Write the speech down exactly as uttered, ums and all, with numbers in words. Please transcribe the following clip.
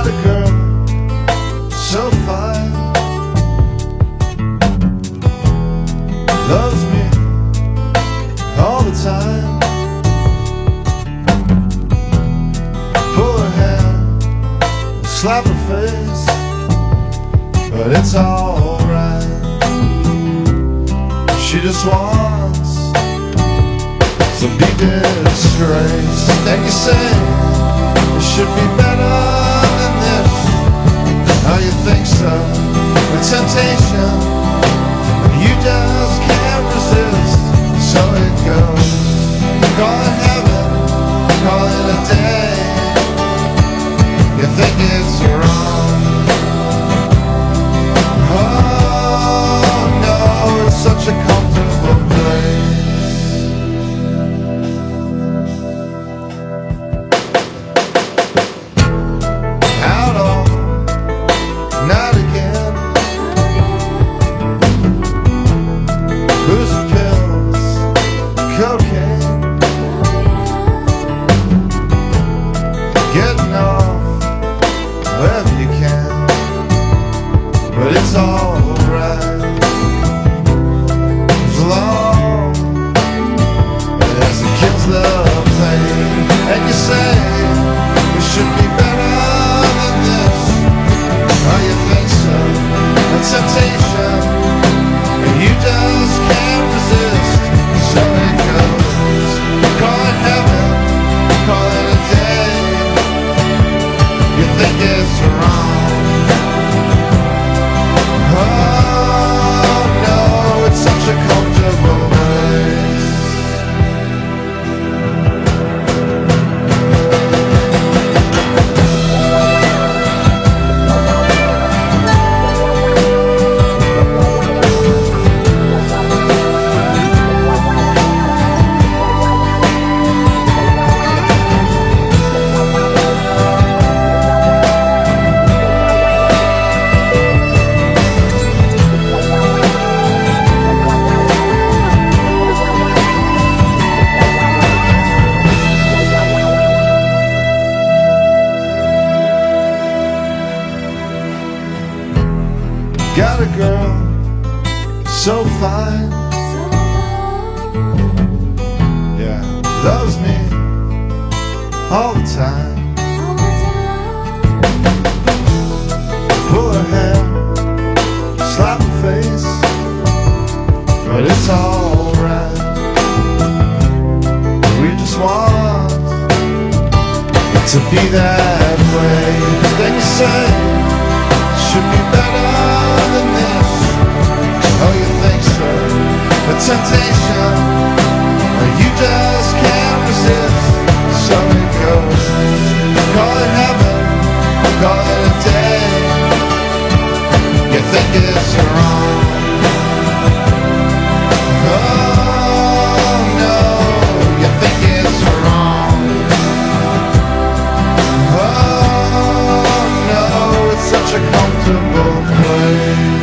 Got a girl so fine, loves me all the time. Pull her hair, slap her face, but it's alright. She just wants some deep disgrace. And you say it should be better than this. Oh, you think so? With temptation, you just can't resist. So it goes. Call it heaven, call it a day. You think it's wrong. Oh no, it's such a comfortable place. Out all night again. Booze and pills, cocaine, getting off wherever you can, but it's alright as long as it kills the pain. And you say it should be better than this. Oh, you think so? The temptation, you just can't resist. So it goes. Call it heaven, call it a day. You think it's wrong. Oh no, it's such a comfortable place. Got a girl so fine, yeah, loves me all the time. Pull her hair, slap her face, but it's alright. We just want to be that way. Then you say should be better than this. Oh, you think so? The temptation, you just can't resist. So it goes. Call it heaven, call it a day. You think it's wrong. Oh no, you think it's wrong. Oh no, it's such a comfortable place.